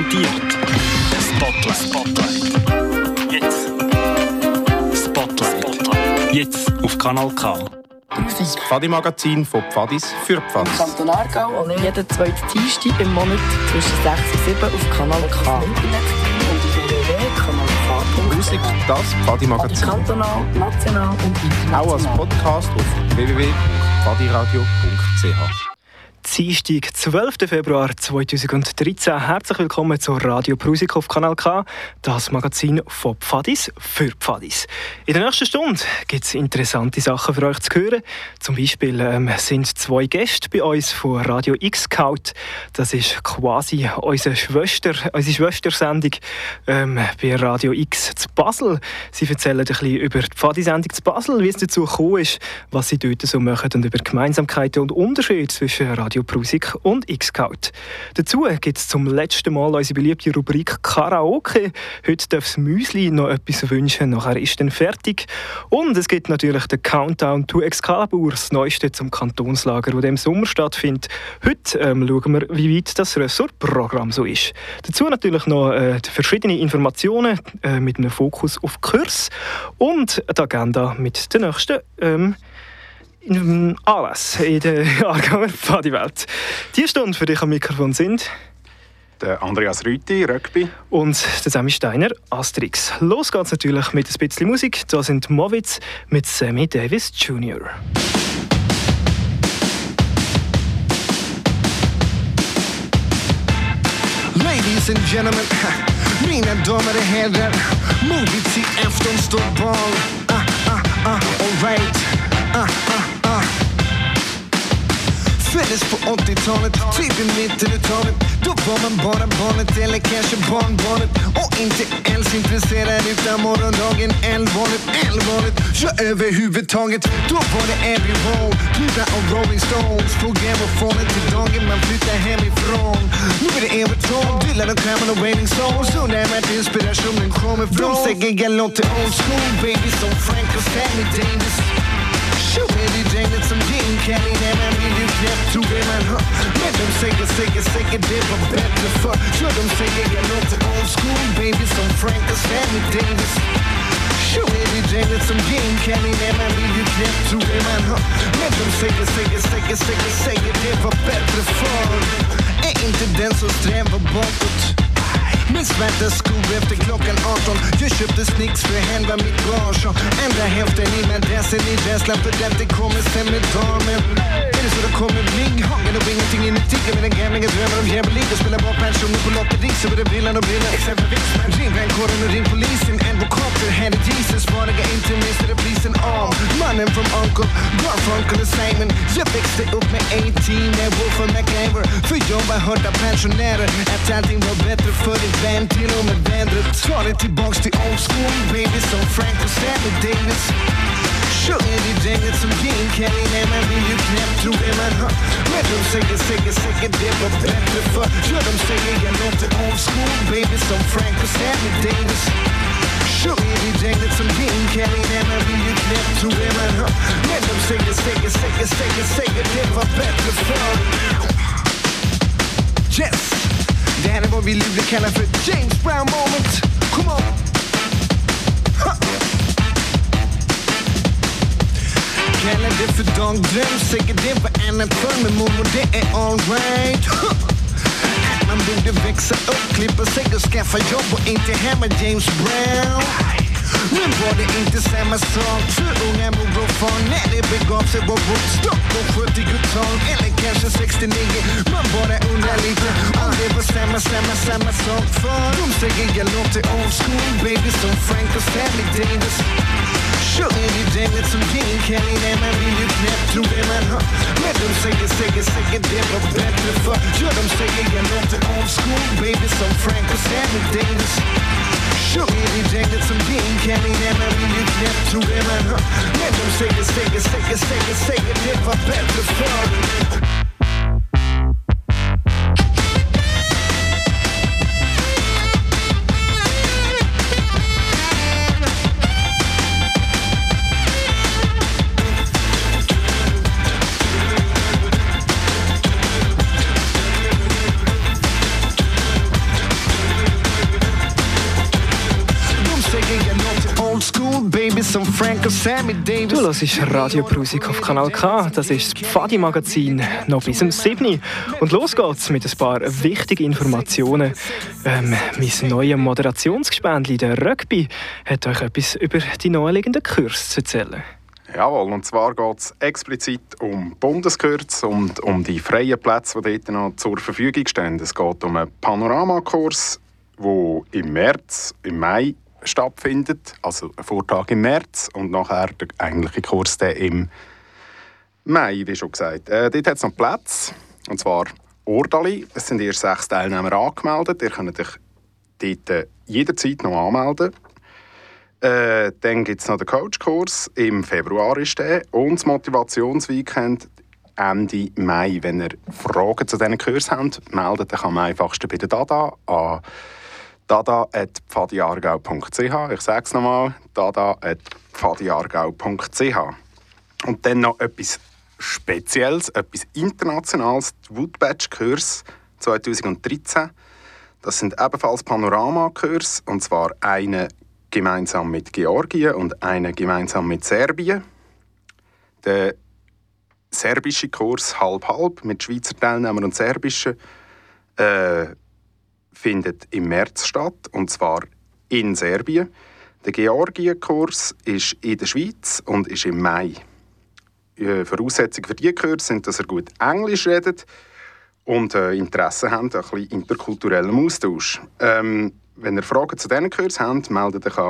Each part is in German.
präsentiert. Spotlight. Spotlight. Jetzt auf Kanal K. Das Pfadi-Magazin von Pfadis für Pfadis. Im Kanton Aargau und jeden zweiten Dienstag im Monat zwischen 6 und 7 auf Kanal K. Und www.kanalk.ch. Musik, das Pfadi-Magazin. Kantonal, national und international. Auch als Podcast auf www.pfadiradio.ch. Dienstag, 12. Februar 2013. Herzlich willkommen zur Radio Prusik auf Kanal K, das Magazin von Pfadis für Pfadis. In der nächsten Stunde gibt es interessante Sachen für euch zu hören. Zum Beispiel sind 2 Gäste bei uns von Radio X-Scout. Das ist quasi unsere Schwestersendung bei Radio X zu Basel. Sie erzählen ein bisschen über die Pfadi-Sendung zu Basel, wie es dazu gekommen ist, was sie dort so machen und über Gemeinsamkeiten und Unterschiede zwischen Radio Prusik und X-Scout. Dazu gibt es zum letzten Mal unsere beliebte Rubrik Karaoke. Heute darf das Müsli noch etwas wünschen, nachher ist dann fertig. Und es gibt natürlich den Countdown to Excalibur, das Neueste zum Kantonslager, das im Sommer stattfindet. Heute schauen wir, wie weit das Ressortprogramm so ist. Dazu natürlich noch verschiedene Informationen mit einem Fokus auf Kurs und die Agenda mit den nächsten Anlass in der Aargauer Pfadi-Welt. Die Stunde für dich am Mikrofon sind der Andreas Rüthi, Rugby. Und der Sammy Steiner, Asterix. Los geht's natürlich mit ein bisschen Musik. Da sind Mowitz mit Sammy Davis Jr. Ladies and gentlemen, mina damer och herrar, modigt till efter står ball. Alright. Föddes på 80-talet, typ i mitten-talet. Då var man bara barnet eller kanske barnbarnet. Och inte ens intresserad utan morgondagen allvarligt. Så överhuvudtaget, då var det Abbey Road, Pluta och Rolling Stones. På grammofonen till dagen man flyttar hemifrån. Nu är det Everton, Dylan och Crammon och Raining Souls. Så när man inspirationen kommer från. De säger jag låter old school, baby som Frank och Sammy Davis. Every day that some Gene Kelly and man really kept to him and her. Let them say it, they were better for. Sure them say you know the old school baby, some Frank and Sammy Davis. Sure every day that some Gene Kelly and man really kept to him and her. Let them say it, they were better for. Är inte den som strävar bakåt. Min svarta skor efter klockan 18. Jag köpte snicks för hända mitt gage. Andra hälften i madrassen i rädslan för att det kommer sen med damen. Är det så det kommer bli? Hagen och ingenting in i tigger med den gamlinga drömmer om jävlig. Och spelar bara pensioner på lotteri så är det brillan och brillan. Exempelvis ring brandkåren och ring polisen. Advokater, Handy Jesus, vanliga inte minst är det polisen av. Mannen från Uncle, Garfunkel och Simon. Jag växte upp med A-Team med Wolf och MacGyver. För jag var hörd av pensionärer att allting var bättre för det. Vän till och med vädret. Ta det tillbaks till old school baby som Frank och Sammy Davis. Sure är det gänget som Gene Kelly när man vill ju knäppt tro det man hör. Men de säger det var bättre för. Sure de säger jag låter old school baby som Frank och Sammy Davis. Sure är det gänget som Gene Kelly när man vill ju knäppt tro det man hör. Men de säger det var bättre för. Yes! Det här är vad vi livligt kallar för James Brown moment. Come on! Kallar det för dagdröm. Säkert det var annat för med mormor. Det är all right. Att man borde växa upp, klippa sig och skaffa jobb och inte hemma James Brown. Men var det inte samma sak för unga mor och far när det begav sig på Woodstock på 70-tal eller kanske 69. Man bara undrar lite om det var samma sak för. De säger jag låter old school baby som Frank och Sammy Davis. Sure är det gänget som Gene Kelly när man vill ju knäppt tro det man hör. Men de säger det var bättre för. Ja de säger jag låter old school baby som Frank och Sammy Davis. Sure är det gänget som Gene Kelly när man vill ju knäppt tro det man hör. Men de säger det var bättre för. Frank or Sammy Davis. Du hörst Radio Prusik auf Kanal K. Das ist das Pfadi-Magazin, noch bis zum 7. Und los geht's mit ein paar wichtigen Informationen. Mein neues Moderationsgespendli, der Rugby, hat euch etwas über die naheliegenden Kurse zu erzählen. Jawohl, und zwar geht es explizit um Bundeskurs und um die freien Plätze, die dort noch zur Verfügung stehen. Es geht um einen Panoramakurs, der im Mai stattfindet, also ein Vortag im März und nachher der eigentliche Kurs im Mai, wie schon gesagt. Dort hat es noch Plätze, und zwar Ordali. Es sind erst 6 Teilnehmer angemeldet. Ihr könnt euch dort jederzeit noch anmelden. Dann gibt es noch den Coachkurs, im Februar ist der, und das Motivationsweekend Ende Mai. Wenn ihr Fragen zu diesen Kursen habt, meldet euch am einfachsten bei der Dada an dada@pfadiaargau.ch. Ich sage es nochmal, dada@pfadiaargau.ch. Und dann noch etwas Spezielles, etwas Internationales, die Woodbatch-Kurs 2013. Das sind ebenfalls Panorama-Kurs, und zwar eine gemeinsam mit Georgien und eine gemeinsam mit Serbien. Der serbische Kurs halb-halb mit Schweizer Teilnehmern und serbischen findet im März statt, und zwar in Serbien. Der Georgien-Kurs ist in der Schweiz und ist im Mai. Voraussetzungen für diese Kurs sind, dass ihr gut Englisch redet und Interesse habt an ein bisschen interkulturellem Austausch. Wenn ihr Fragen zu diesen Kursen habt, meldet euch an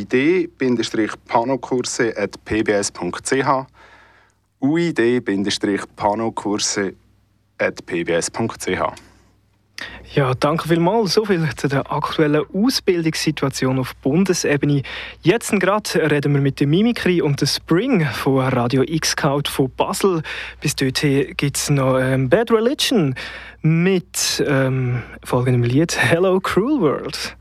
uid-panokurse@pbs.ch uid-panokurse@pbs.ch. Ja, danke vielmals. So viel zu der aktuellen Ausbildungssituation auf Bundesebene. Jetzt gerade reden wir mit der Mimikry und der Spring von Radio X-Scout von Basel. Bis dorthin gibt es noch Bad Religion mit folgendem Lied «Hello Cruel World».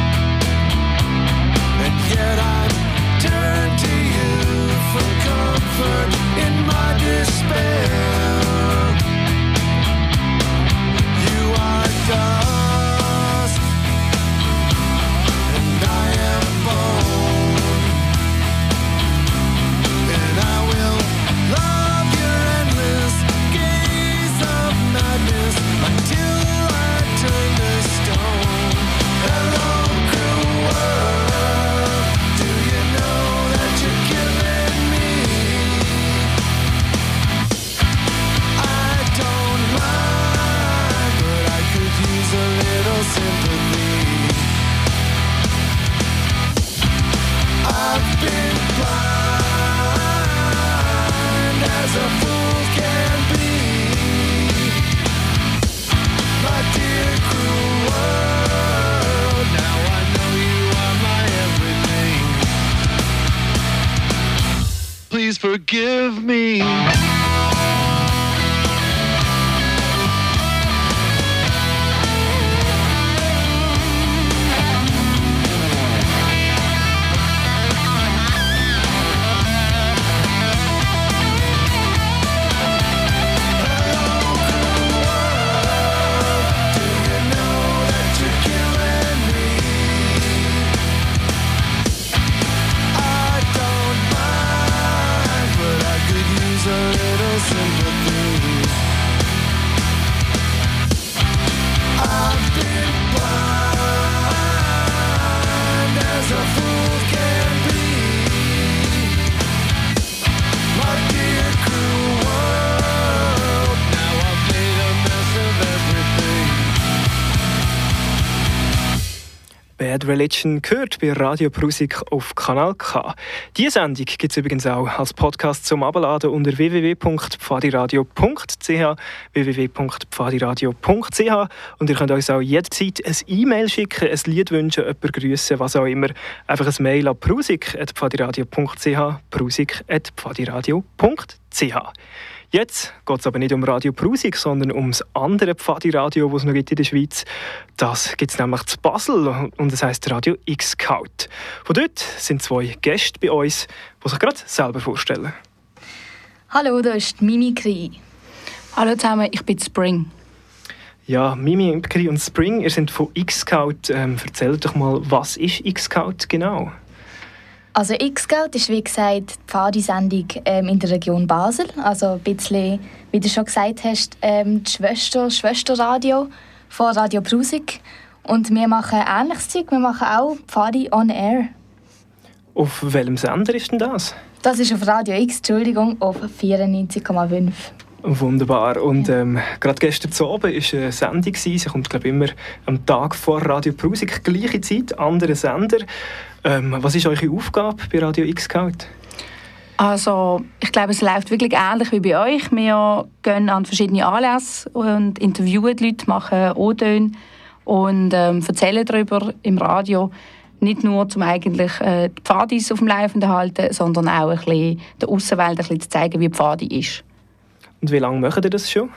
Yet I turn to you for comfort. please forgive me. Bad Religion gehört bei Radio Prusik auf Kanal K. Diese Sendung gibt es übrigens auch als Podcast zum Abladen unter www.pfadiradio.ch www.pfadiradio.ch und ihr könnt uns auch jederzeit ein E-Mail schicken, ein Lied wünschen, jemanden grüssen, was auch immer. Einfach ein Mail an prusik@pfadiradio.ch prusik@pfadiradio.ch. Jetzt geht es aber nicht um Radio Prusik, sondern um das andere Pfadi-Radio, das es noch gibt in der Schweiz. Das gibt es nämlich zu Basel und das heisst Radio X-Scout. Von dort sind zwei Gäste bei uns, die sich gerade selber vorstellen. Hallo, da ist Mimikry. Hallo zusammen, ich bin Spring. Ja, Mimikry und Spring, ihr seid von X-Scout. Erzählt doch mal, was ist X-Scout genau? Also X-Scout ist wie gesagt die Pfadi-Sendung in der Region Basel. Also ein bisschen, wie du schon gesagt hast, das Schwesterradio von Radio Prusik. Und wir machen ähnliches Zeug, wir machen auch Pfadi on Air. Auf welchem Sender ist denn das? Das ist auf Radio X, Entschuldigung, auf 94,5. Wunderbar. Und gerade gestern zu Abend war eine Sendung. Sie kommt, glaube ich, immer am Tag vor Radio Prusik, gleiche Zeit, anderer Sender. Was ist eure Aufgabe bei Radio X-Scout? Also, ich glaube, es läuft wirklich ähnlich wie bei euch. Wir gehen an verschiedene Anlässe und interviewen die Leute, machen O-Töne und erzählen darüber im Radio. Nicht nur, um eigentlich die Pfadis auf dem Laufenden zu halten, sondern auch ein bisschen der Aussenwelt ein bisschen zu zeigen, wie die Pfadi ist. Und wie lange macht ihr das schon?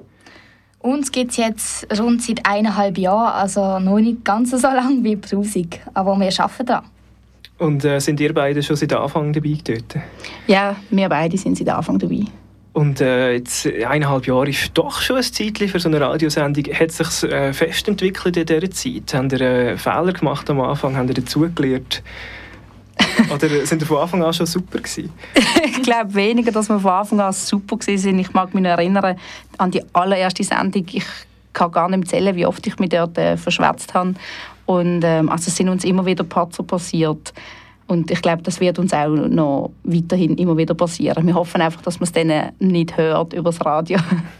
Uns gibt es jetzt rund seit 1,5 Jahren, also noch nicht ganz so lange wie Prusik, aber wir arbeiten daran. Und sind ihr beide schon seit Anfang dabei dort? Ja, wir beide sind seit Anfang dabei. Und jetzt 1,5 Jahre ist doch schon ein Zeitchen für so eine Radiosendung. Hat es sich fest entwickelt in dieser Zeit? Habt ihr Fehler gemacht am Anfang? Habt ihr dazugelernt? Oder sind ihr von Anfang an schon super gewesen? Ich glaube weniger, dass wir von Anfang an super waren. Ich mag mich erinnern an die allererste Sendung. Ich kann gar nicht zählen, wie oft ich mich dort verschwätzt habe. Und also es sind uns immer wieder Patzer passiert. Und ich glaube, das wird uns auch noch weiterhin immer wieder passieren. Wir hoffen einfach, dass man es dann nicht hört über das Radio.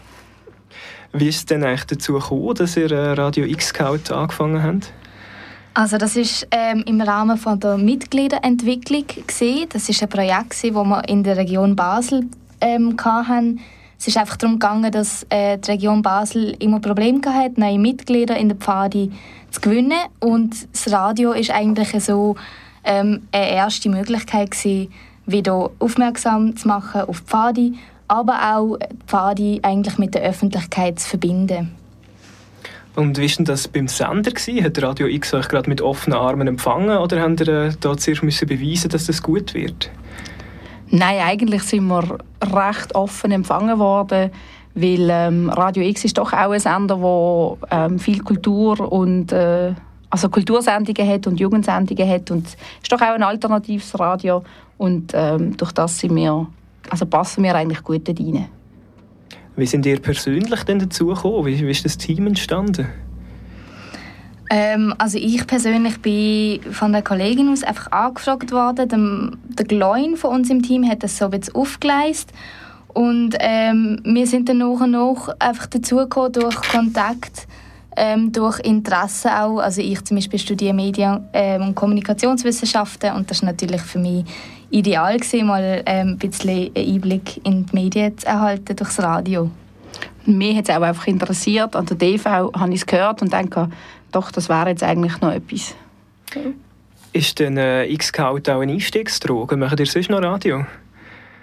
Wie ist es denn eigentlich dazu gekommen, dass ihr Radio X-Scout angefangen habt? Also das ist im Rahmen von der Mitgliederentwicklung gewesen. Das ist ein Projekt, das wir in der Region Basel hatten. Es ist einfach darum gegangen, dass die Region Basel immer Probleme hatte, neue Mitglieder in der Pfadi zu gewinnen. Und das Radio ist eigentlich so eine erste Möglichkeit gewesen, wieder aufmerksam zu machen auf die Pfadi, aber auch die Pfadi eigentlich mit der Öffentlichkeit zu verbinden. Und wie war denn das beim Sender? Hat Radio X euch gerade mit offenen Armen empfangen oder habt ihr da zuerst beweisen, dass das gut wird? Nein, eigentlich sind wir recht offen empfangen worden, weil Radio X ist doch auch ein Sender, der viel Kultur und also Kultursendungen hat und Jugendsendungen hat und es ist doch auch ein alternatives Radio und durch das passen wir eigentlich gut dort rein. Wie sind ihr persönlich denn dazu gekommen? Wie ist das Team entstanden? Also ich persönlich bin von der Kollegin aus einfach angefragt worden. Der Gloin von uns im Team hat das so ein bisschen aufgeleistet. Und wir sind dann nach und nach einfach dazugekommen durch Kontakt, durch Interesse auch. Also ich zum Beispiel studiere Medien- und Kommunikationswissenschaften und das war natürlich für mich ideal gewesen, mal ein bisschen einen Einblick in die Medien zu erhalten durchs Radio. Mich hat es auch einfach interessiert. An der TV habe ich es gehört und denke, doch, das wäre jetzt eigentlich noch etwas. Ist denn X-Scout auch eine Einstiegsdroge? Macht ihr sonst noch Radio?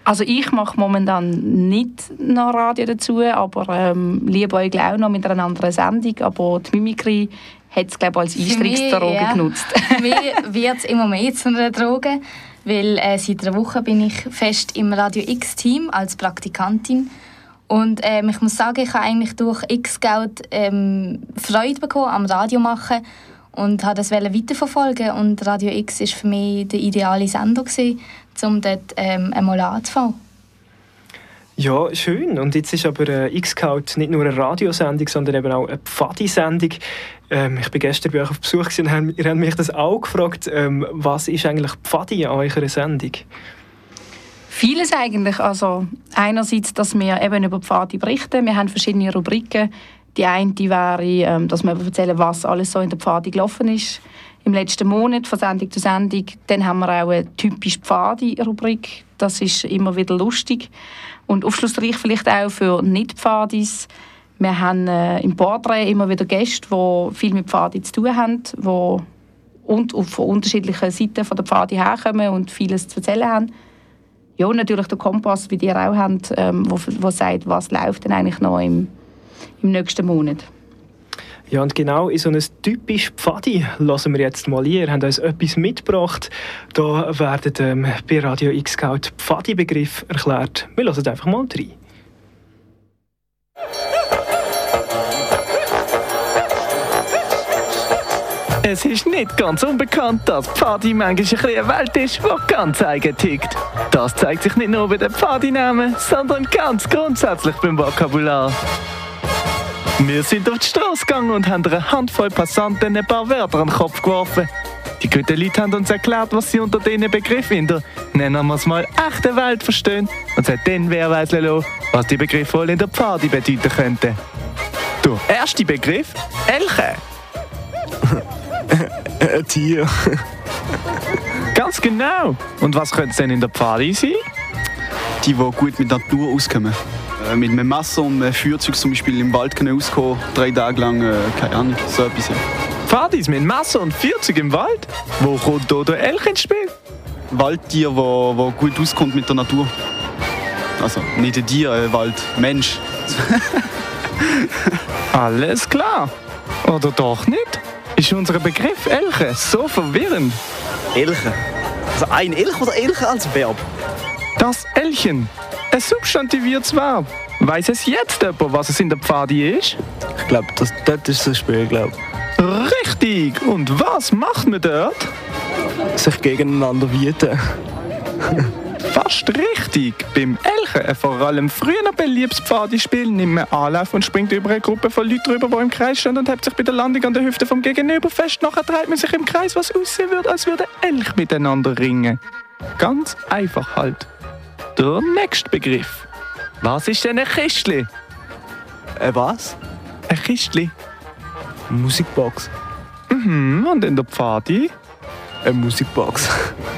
Also ich mache momentan nicht noch Radio dazu, aber liebe euch auch noch mit einer anderen Sendung. Aber die Mimikry hat es, glaube ich, als Einstiegsdroge genutzt. Für mich wird es immer mehr zu einer Droge, weil seit einer Woche bin ich fest im Radio X-Team als Praktikantin. Und ich muss sagen, ich habe eigentlich durch X-Scout Freude bekommen am Radio machen und habe das weiterverfolgen. Und Radio X war für mich der ideale Sender gewesen, um dort einmal anzufangen. Ja, schön. Und jetzt ist aber X-Scout nicht nur eine Radiosendung, sondern eben auch eine Pfadi-Sendung. Ich war gestern bei euch auf Besuch und ihr habt mich das auch gefragt. Was ist eigentlich Pfadi an eurer Sendung? Vieles eigentlich. Also einerseits, dass wir eben über Pfadi berichten. Wir haben verschiedene Rubriken. Die eine wäre, dass wir erzählen, was alles so in der Pfadi gelaufen ist im letzten Monat, von Sendung zu Sendung. Dann haben wir auch eine typisch Pfadi-Rubrik. Das ist immer wieder lustig. Und aufschlussreich vielleicht auch für Nicht-Pfadis. Wir haben im Porträt immer wieder Gäste, die viel mit Pfadi zu tun haben, und von unterschiedlichen Seiten von der Pfadi herkommen und vieles zu erzählen haben. Ja, und natürlich der Kompass, wie ihr auch habt, wo sagt, was läuft denn eigentlich noch im nächsten Monat. Ja, und genau in so ein typisch Pfadi lassen wir jetzt mal ein. Ihr habt uns etwas mitgebracht. Da werden bei Radio X-Scout Pfadi-Begriff erklärt. Wir hören einfach mal rein. Es ist nicht ganz unbekannt, dass Pfadi manchmal eine Welt ist, die ganz eigen tickt. Das zeigt sich nicht nur bei den Pfadi-Namen, sondern ganz grundsätzlich beim Vokabular. Wir sind auf die Straße gegangen und haben einer Handvoll Passanten ein paar Wörter an den Kopf geworfen. Die guten Leute haben uns erklärt, was sie unter diesen Begriffen in der, nennen wir es mal, echten Welt verstehen. Und hat dann wer weiss lassen, was die Begriffe wohl in der Pfadi bedeuten könnten. Der erste Begriff, Elche. Ein Tier. Ganz genau. Und was könnte es denn in der Pfadi sein? Die gut mit Natur auskommen. Mit einem Messer und einem Feuerzeug zum Beispiel im Wald können auskommen, 3 Tage lang, keine Ahnung, so etwas. Ja. Pfadis mit Messer und Feuerzeug im Wald? Wo kommt da der Elch ins Spiel? Waldtier, wo gut auskommt mit der Natur. Also nicht ein Tier, ein Waldmensch. Alles klar. Oder doch nicht? Ist unser Begriff Elche so verwirrend? Elche? Also ein Elch oder Elche als Verb? Das Elchen. Ein substantiviertes Verb. Weiss es jetzt jemand, was es in der Pfadi ist? Ich glaube, dort ist das Spiel, glaube ich. Richtig. Und was macht man dort? Sich gegeneinander wüten. Fast richtig. Beim Elchen, ein vor allem früher noch beliebtes Pfadispiel, nimmt man Anlauf und springt über eine Gruppe von Leuten drüber, die im Kreis stehen, und hebt sich bei der Landung an der Hüfte vom Gegenüber fest. Nachher dreht man sich im Kreis, was aussehen würde, als würde Elch miteinander ringen. Ganz einfach halt. Der nächste Begriff. Was ist denn ein Kistli? Was? Ein Kistli. Musikbox. Und in der Pfadi? Eine Musikbox.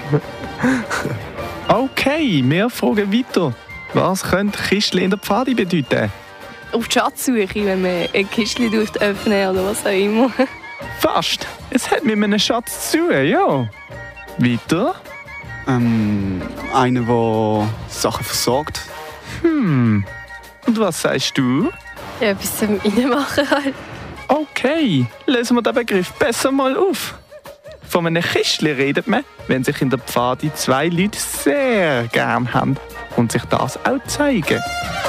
Okay, wir fragen weiter. Was könnte Kistli in der Pfadi bedeuten? Auf die Schatzsuche, wenn man ein Kistli öffnen oder was auch immer. Fast. Es hat mit einem Schatz zu tun, ja. Weiter? Einer, der Sachen versorgt. Und was sagst du? Ja, etwas zum Reinmachen halt. Okay, lesen wir den Begriff besser mal auf. Von einem Kistli redet man, wenn sich in der Pfadi 2 Leute sehr gern haben und sich das auch zeigen.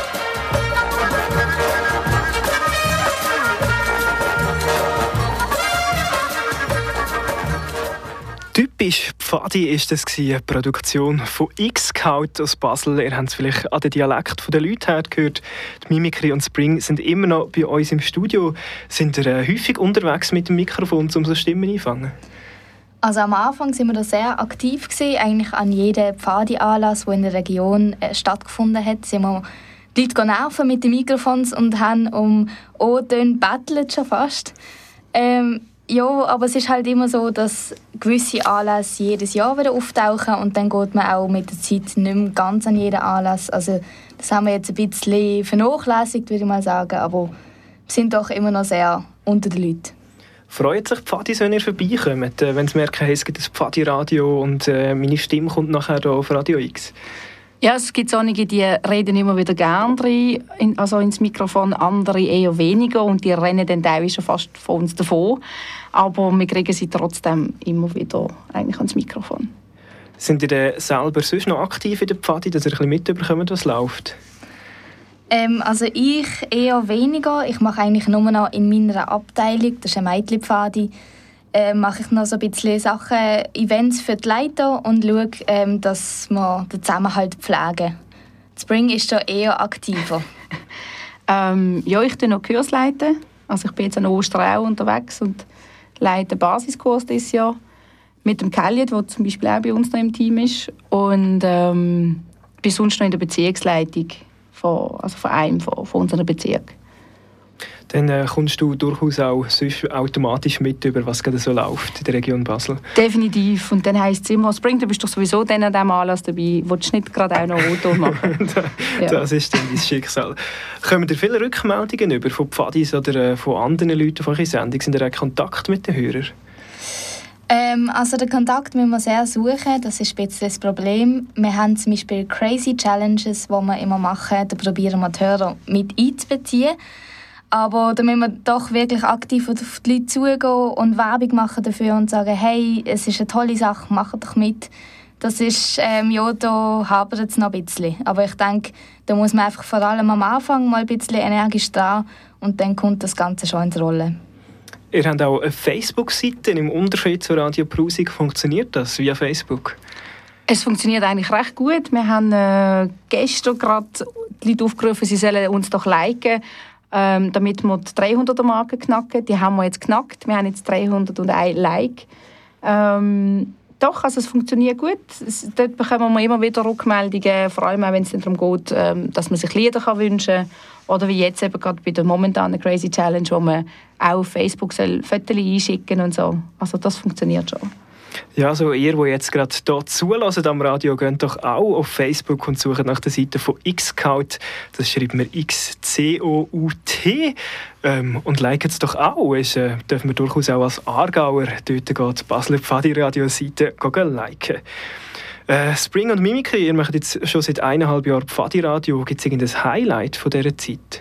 Typisch Pfadi war das eine Produktion von X-Scout aus Basel. Ihr habt es vielleicht an den Dialekt der Leute her gehört. Die Mimikry und Spring sind immer noch bei uns im Studio. Sind ihr häufig unterwegs mit dem Mikrofon, um so Stimmen einzufangen? Also am Anfang waren wir da sehr aktiv gewesen. Eigentlich an jedem Pfadi-Anlass, der in der Region stattgefunden hat, sind wir die Leute nerven mit den Mikrofons und haben um O-Töne gebettelt schon fast. Ja, aber es ist halt immer so, dass gewisse Anlässe jedes Jahr wieder auftauchen und dann geht man auch mit der Zeit nicht mehr ganz an jeden Anlass. Also das haben wir jetzt ein bisschen vernachlässigt, würde ich mal sagen, aber wir sind doch immer noch sehr unter den Leuten. Freut sich Pfadis, wenn ihr vorbeikommt, wenn sie merken, hey, es gibt ein Pfadi-Radio und meine Stimme kommt nachher hier auf Radio X? Ja, es gibt einige, die reden immer wieder gerne rein, also ins Mikrofon, andere eher weniger und die rennen dann teilweise schon fast von uns davon. Aber wir kriegen sie trotzdem immer wieder eigentlich ans Mikrofon. Sind ihr denn selber sonst noch aktiv in der Pfadi, dass ihr ein bisschen mitbekommt, was läuft? Also ich eher weniger. Ich mache eigentlich nur noch in meiner Abteilung, das ist eine Mädchenpfadi, mache ich noch so ein bisschen Sachen, Events für die Leiter und schaue, dass wir den Zusammenhalt pflegen. Spring ist da eher aktiver. Ja, ich leite noch Kursleiten. Also ich bin jetzt an Osterau unterwegs und leite den Basiskurs dieses Jahr mit dem Kelliet, der zum Beispiel auch bei uns noch im Team ist. Und bin sonst noch in der Beziehungsleitung von unserem Bezirk. Dann kommst du durchaus auch sonst automatisch mit, über was gerade so läuft in der Region Basel. Definitiv. Und dann heisst es immer, Spring, du bist doch sowieso dann an diesem Anlass dabei. Willst du nicht gerade auch noch Auto machen? Das ist dann dein Schicksal. Kommen dir viele Rückmeldungen über von Pfadis oder von anderen Leuten von eurer Sendung? Sind ihr in Kontakt mit den Hörern? Also den Kontakt müssen wir sehr suchen, das ist ein bisschen das Problem. Wir haben zum Beispiel Crazy Challenges, die wir immer machen, da probieren wir die Hörer mit einzubeziehen. Aber da müssen wir doch wirklich aktiv auf die Leute zugehen und Werbung machen dafür und sagen, hey, es ist eine tolle Sache, macht doch mit. Das ist, da hapert es noch ein bisschen. Aber ich denke, da muss man einfach vor allem am Anfang mal ein bisschen energisch dran und dann kommt das Ganze schon ins Rollen. Ihr habt auch eine Facebook-Seite. Im Unterschied zur Radio Prusik funktioniert das via Facebook? Es funktioniert eigentlich recht gut. Wir haben gestern gerade die Leute aufgerufen, sie sollen uns doch liken, damit wir die 300er-Marke knacken. Die haben wir jetzt geknackt. Wir haben jetzt 301 Like. Doch, also es funktioniert gut. Dort bekommen wir immer wieder Rückmeldungen, vor allem auch, wenn es darum geht, dass man sich Lieder wünschen kann. Oder wie jetzt eben gerade bei der momentanen Crazy Challenge, wo man auch auf Facebook Fotos einschicken und so. Also das funktioniert schon. Ja, also ihr, die jetzt gerade hier zuhören am Radio, geht doch auch auf Facebook und sucht nach der Seite von Xcout. Das schreibt man X-C-O-U-T. Und liken es doch auch. Dürfen wir durchaus auch als Aargauer dort die Basler Pfadi-Radio-Seite liken. Spring und Mimikry, ihr macht jetzt schon seit 1,5 Jahren Pfadi-Radio. Gibt es irgendein Highlight von dieser Zeit?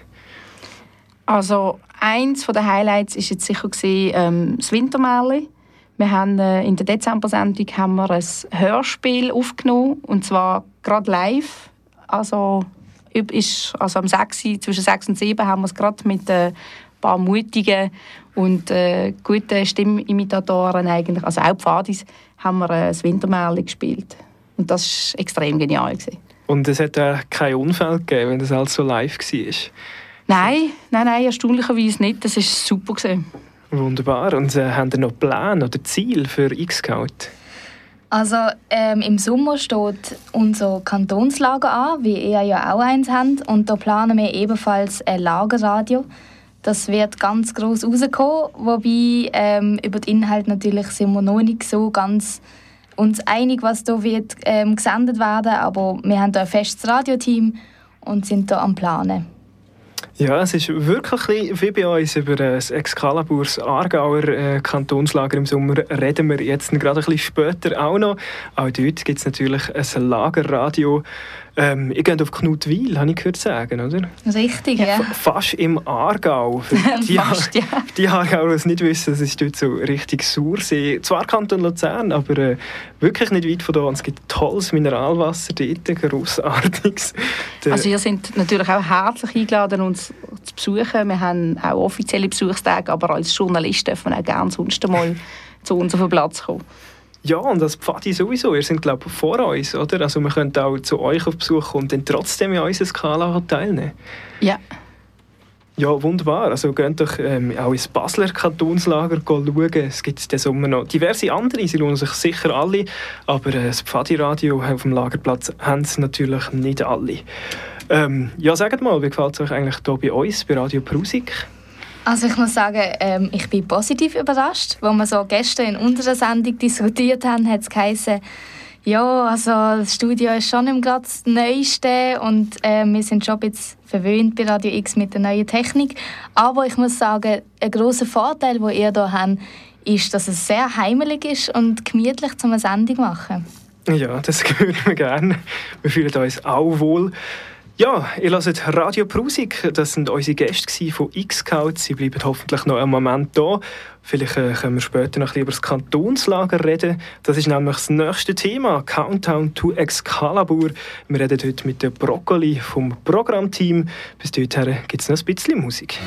Also eins der Highlights war jetzt sicher das Wintermärli. Wir haben in der Dezember-Sendung haben wir ein Hörspiel aufgenommen, und zwar gerade live. Also am 6, zwischen 6 und 7 haben wir es gerade mit ein paar mutigen und guten Stimmimitatoren, eigentlich, also auch Pfadis, haben wir ein Wintermärli gespielt. Und das war extrem genial. Und es hat keinen Unfall gegeben, wenn das alles so live war? Nein, erstaunlicherweise nicht. Das war super. Wunderbar. Und haben Sie noch Pläne oder Ziele für Xcout? Also im Sommer steht unser Kantonslager an, wie ihr ja auch eins habt. Und da planen wir ebenfalls ein Lagerradio. Das wird ganz gross rauskommen, wobei über den Inhalt natürlich sind wir noch nicht so ganz uns einig, was da wird gesendet werden. Aber wir haben da ein festes Radioteam und sind da am Planen. Ja, es ist wirklich wie bei uns über das Excaliburs Aargauer Kantonslager im Sommer reden wir jetzt gerade ein bisschen später auch noch. Auch dort gibt es natürlich ein Lagerradio. Ihr geht auf Knutwil, habe ich gehört sagen, oder? Richtig, ja. Fast im Aargau. Fast, ja. Die Aargauer, die es nicht wissen, das ist dort so richtig Sauersee. Zwar Kanton Luzern, aber wirklich nicht weit von da. Und es gibt tolles Mineralwasser dort, grossartiges. Also ihr seid natürlich auch herzlich eingeladen, uns zu besuchen. Wir haben auch offizielle Besuchstage, aber als Journalist dürfen wir auch gerne sonst einmal zu uns auf den Platz kommen. Ja, und als Pfadi sowieso. Ihr seid, glaube ich, vor uns, oder? Also wir können auch zu euch auf Besuch kommen und dann trotzdem in unserer Skala teilnehmen. Ja. Ja, wunderbar. Also geht doch auch ins Basler Kantonslager schauen. Es gibt diesen Sommer noch diverse andere, sie lohnen sich sicher alle. Aber das Pfadi-Radio auf dem Lagerplatz haben es natürlich nicht alle. Ja, sagt mal, wie gefällt es euch eigentlich hier bei uns, bei Radio Prusik? Also ich muss sagen, ich bin positiv überrascht. Als wir so gestern in unserer Sendung diskutiert haben, hat es geheißen, ja, also das Studio ist schon nicht gerade das Neueste und wir sind schon ein bisschen verwöhnt bei Radio X mit der neuen Technik. Aber ich muss sagen, ein grosser Vorteil, den ihr hier habt, ist, dass es sehr heimelig ist und gemütlich zum eine Sendung machen. Ja, das hören wir gerne. Wir fühlen uns auch wohl. Ja, ihr hört Radio Prusik. Das sind unsere Gäste von X-Scout. Sie bleiben hoffentlich noch einen Moment da. Vielleicht können wir später noch ein bisschen über das Kantonslager reden. Das ist nämlich das nächste Thema, Countdown to Excalibur. Wir reden heute mit der Broccoli vom Programmteam. Bis dorthin gibt es noch ein bisschen Musik.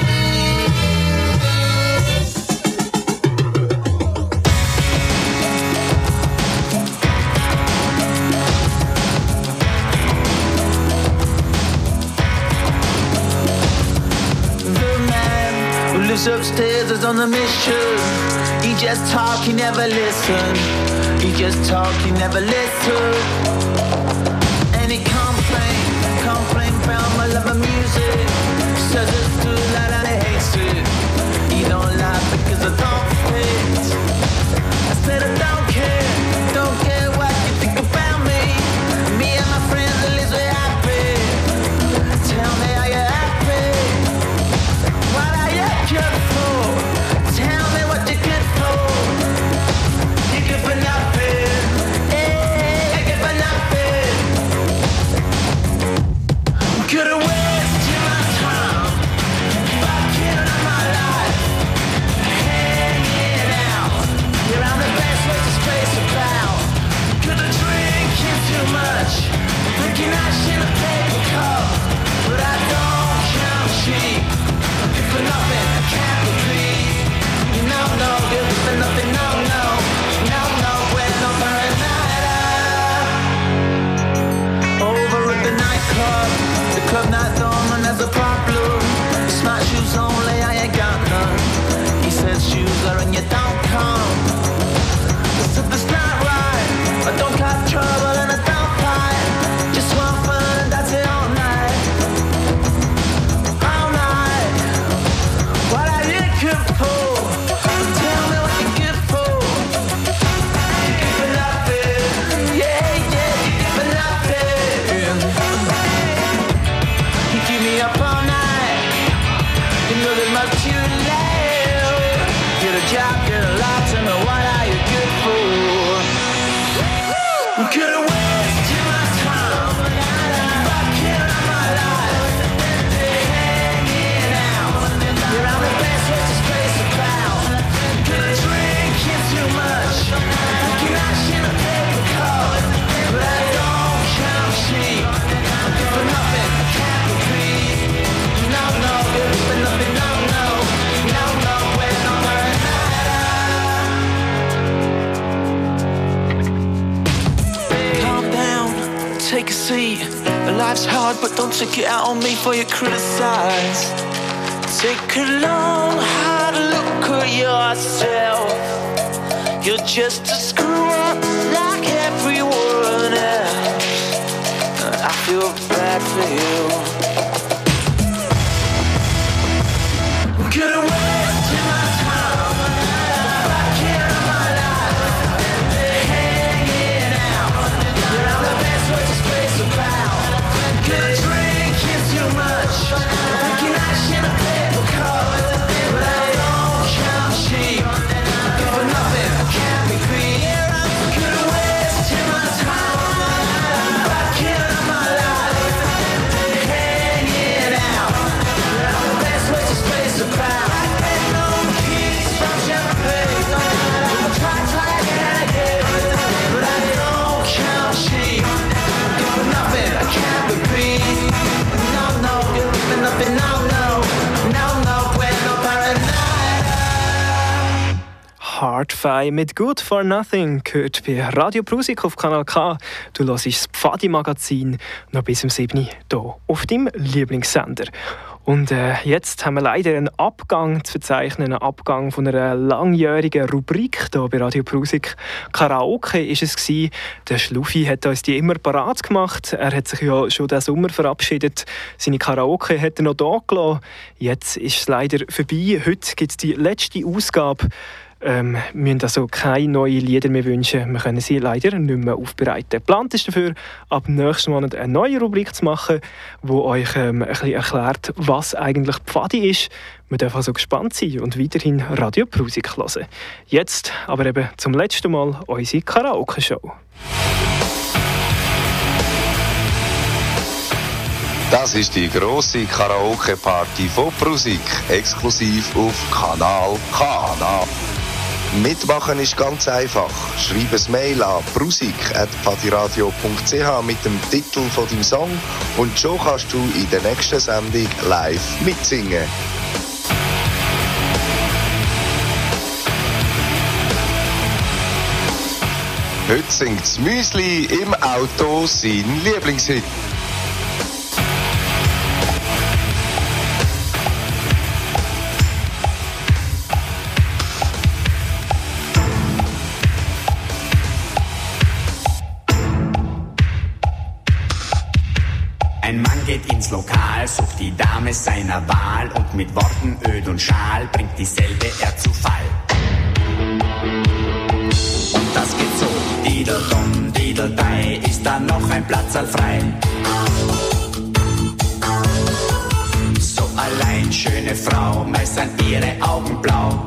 Upstairs is on a mission. He just talk, he never listen. He just talk, he never listen. And he complain about my love of music. Says it's too loud and he hates it. He don't like because I don't fit. I said I don't care what you think about me. Me and my friends, at least we're happy. Tell me are you happy? What are you good for? Tell me what you're good for. You're good for nothing. Hey, you're good for nothing. Could've wasted my time, fucking up my life, hanging out. You're on the best way to space about. Could've drinking too much, drinking ash in a paper cup, but I don't count sheep. Good for nothing, I can't repeat. No, good for nothing, no, we're no paranoia. Over at the nightclub, the club night doorman has a problem. Smart shoes only, I ain't got none. He says shoes are and you don't come. I said that's not right, I don't cause trouble and I don't fight. Just want fun and that's it all night. All night. What are you good for? Tell me what you're good for. You're good for nothing. Yeah, you're good for nothing. You keep me up all night. You know that much too late. Get a job, get a lot, tell me what are you good for? Could've wasted my time, fucking up my life, hanging out. You're on the best way to space about. Could've drinking too much, fucking ash in a paper cup, but I don't count sheep. I'm good for nothing, I can't repeat. No, good for nothing, no, we're no paranoia. Calm down, take a seat. Life's hard, but don't take it out on me for you criticize. Take a long, hard look at yourself. You're just a screw up like everyone else. I feel bad for you. Could've wasted my time, fucking up my life, hanging out. You're on the best way to space about. Could've drinking too much, fucking ash in a paper cup, but I don't count sheep. Good for nothing, I can't repeat. Could've wasted my time, fucking up my life, hanging out. You're on the best way to space about. I get no keys from champagne. I try to get it, but I don't count sheep. Good for nothing, I can't repeat. No, good for nothing, no, we're no paranoia. Hardfire mit Good for Nothing gehört bei Radio Prusik auf Kanal K. Du hörst das Pfadi-Magazin noch bis um 7 Uhr hier auf deinem Lieblingssender. Und jetzt haben wir leider einen Abgang zu verzeichnen, einen Abgang von einer langjährigen Rubrik hier bei Radio Prusik. Karaoke war es gewesen. Der Schluffi hat uns die immer parat gemacht. Er hat sich ja schon diesen Sommer verabschiedet. Seine Karaoke hat er noch da gelassen. Jetzt ist es leider vorbei. Heute gibt es die letzte Ausgabe. müssen also keine neuen Lieder mehr wünschen. Wir können sie leider nicht mehr aufbereiten. Geplant ist dafür, ab nächsten Monat eine neue Rubrik zu machen, die euch ein bisschen erklärt, was eigentlich Pfadi ist. Wir dürfen also gespannt sein und weiterhin Radio Prusik hören. Jetzt aber eben zum letzten Mal unsere Karaoke-Show. Das ist die grosse Karaoke-Party von Prusik, exklusiv auf Kanal K. Mitmachen ist ganz einfach. Schreib ein Mail an prusik@pfadiradio.ch mit dem Titel von deinem Song und schon kannst du in der nächsten Sendung live mitsingen. Heute singt das Müsli im Auto sein Lieblingshit. Ein Mann geht ins Lokal, sucht die Dame seiner Wahl und mit Worten Öd und Schal bringt dieselbe er zu Fall. Und das geht so, Dideldum, Dideldei, ist da noch ein Platzal frei? So allein, schöne Frau, meist sind ihre Augen blau.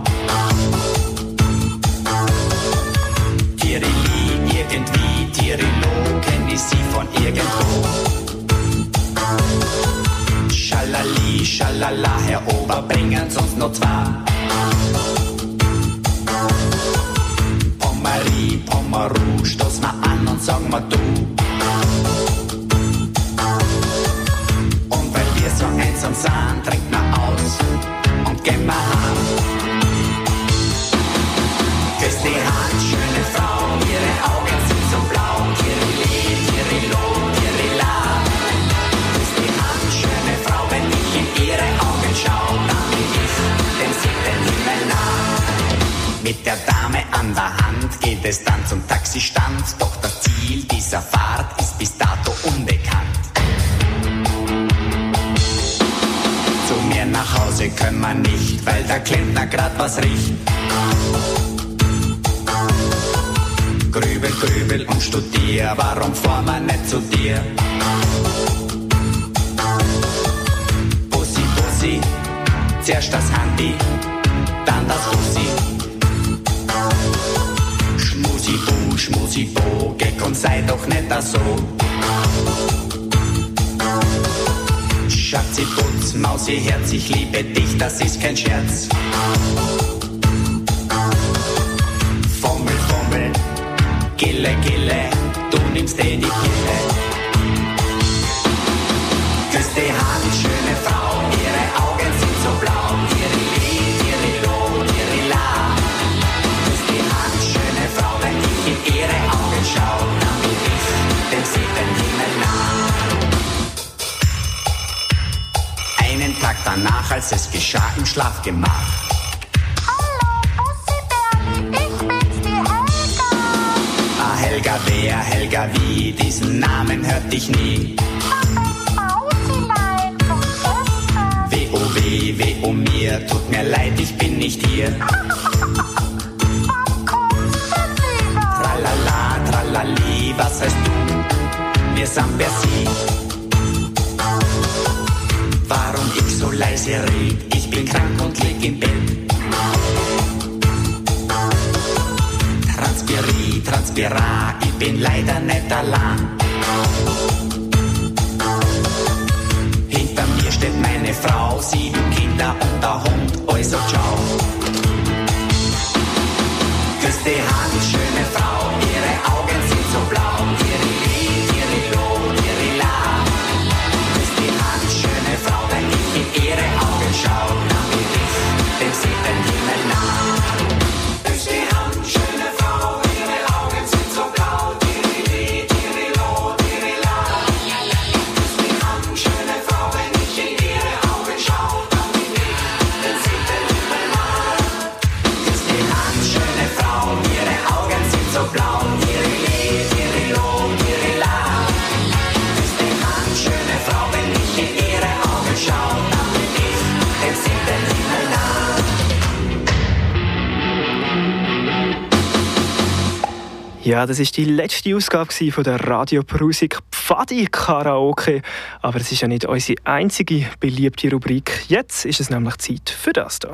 Tirili, irgendwie, Tirilo, kenn ich sie von irgendwo. Schalali, schalala, Herr Ober, bringen's uns noch zwei. Pommerie, Pommeru, stoß mal an und sag mal du. Und weil wir so einsam sind, trinkt man aus und gehen wir heim. Küss die Hand, schöne Frau, ihre Augen sind so blau. Tirili, Tirilo, Tirila. Küss die Hand, schöne Frau, wenn ich in ihre Augen schau, dann bin ich dem siebten Himmel nah. Mit der Dame an der Hand geht es dann zum Taxistand, doch das Ziel dieser Fahrt ist bis dato unbekannt. Zu mir nach Hause können wir nicht, weil der Klempner grad was riecht. Grübel, grübel und studier, warum fahren wir nicht zu dir? Bussi, Bussi, zuerst das Handy, dann das Bussi. Schmusi, Bo, geh komm, sei doch nicht da so. Schatzi, Putz, Mausi, Herz, ich liebe dich, das ist kein Scherz. Fummel, Fummel, Gille, Gille, du nimmst die Pille. Küss die Hand, schöne Frau, ihre Augen sind so blau. Tirili, Tirilo, Tirila. Küss die Hand, schöne Frau, wenn ich in ihre Augen schau, dann bin ich dem siebten Himmel nah. Einen Tag danach, als es geschah im Schlafgemach. Helga wer, Helga wie, diesen Namen hört ich nie. Weh, oh mir, tut mir leid, ich bin nicht hier. Tralala, tralali, was heißt du? Wir sind per Sie. Warum ich so leise red? Ich bin krank und lieg im Bett. Transpira, ich bin leider nicht allein. Hinter mir steht meine Frau, 7 Kinder und der Hund, also ciao. Küss die Hand, schöne Frau, ihre Augen sind so blau. Tirili, Tirilo, Tirila. Küss die Hand, schöne Frau, wenn ich in ihre Augen schau, dann bin ich dem siebten Himmel nah. Küss die Hand, schöne Frau, ihre Augen sind so blau. Tirili, Tirilo, Tirila. Ja, das war die letzte Ausgabe von der Radio Prusik Pfadi Karaoke. Aber es ist ja nicht unsere einzige beliebte Rubrik. Jetzt ist es nämlich Zeit für das hier.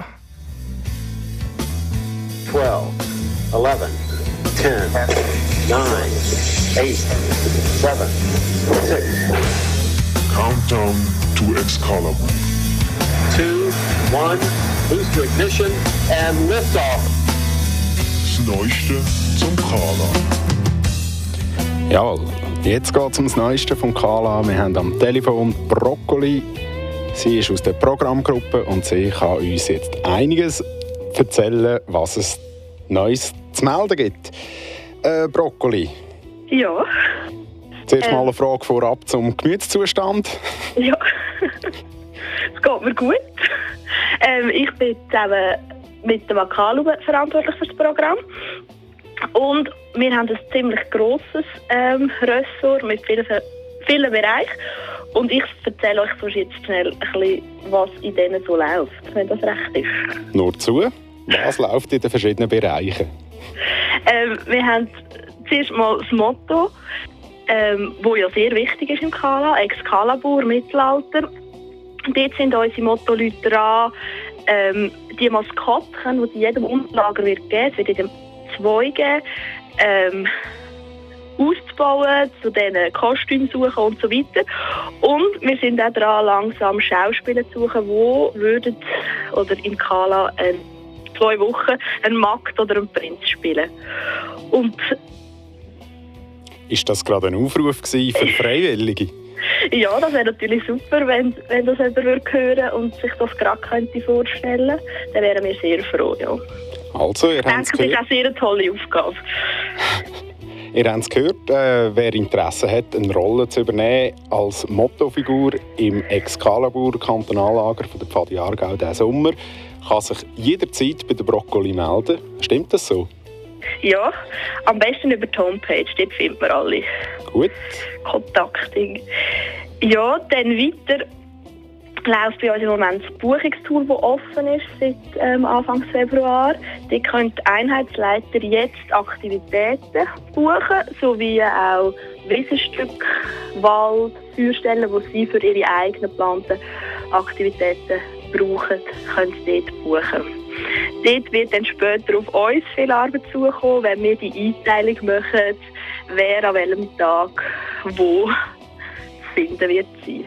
12, 11, 10, 9, 8, 7, 6. Countdown to Excalibur. 2, 1, boost to ignition and lift off. Das Neueste zum Kala. Jawohl, jetzt geht es um das Neueste vom Kala. Wir haben am Telefon Brokkoli. Sie ist aus der Programmgruppe und sie kann uns jetzt einiges erzählen, was es Neues zu melden gibt. Brokkoli. Ja. Zuerst mal eine Frage vorab zum Gemütszustand. Ja, es geht mir gut. Ich bin zusammen mit dem Akalu verantwortlich für das Programm. Und wir haben ein ziemlich grosses Ressort mit vielen Bereichen. Und ich erzähle euch sonst jetzt schnell ein bisschen, was in denen so läuft, wenn das recht ist. Nur zu. Was läuft in den verschiedenen Bereichen? Wir haben zuerst mal das Motto, wo ja sehr wichtig ist im Kala, Excalibur, Mittelalter. Dort sind unsere Motto-Leute dran, die Maskottchen, die in jedem Unterlager wird geben, es wird in dem 2 geben, auszubauen, zu diesen Kostümen suchen und so weiter. Und wir sind auch dran, langsam Schauspieler zu suchen, die würden oder im Kala 2 Wochen einen Magd oder einen Prinz spielen. Und ist das gerade ein Aufruf für Freiwillige? Ja, das wäre natürlich super, wenn das jemand hören würde und sich das gerade vorstellen könnte. Dann wären wir sehr froh, ja. Also, ihr habt es gehört. Das ist auch sehr eine tolle Aufgabe. Ihr habt es gehört, wer Interesse hat, eine Rolle zu übernehmen als Mottofigur im Excalibur Kantonallager von der Pfadi Aargau diesen Sommer, kann sich jederzeit bei der Brokkoli melden. Stimmt das so? Ja, am besten über die Homepage, dort findet man alle Gut. Kontakte. Ja, dann weiter läuft bei uns im Moment das Buchungstool, das offen ist seit Anfang Februar. Dort können die Einheitsleiter jetzt Aktivitäten buchen, sowie auch Wiesenstücke, Wald, Feuerstellen, die sie für ihre eigenen geplanten Aktivitäten brauchen, können sie dort buchen. Dort wird dann später auf uns viel Arbeit zukommen, wenn wir die Einteilung machen, wer an welchem Tag wo zu finden wird sein.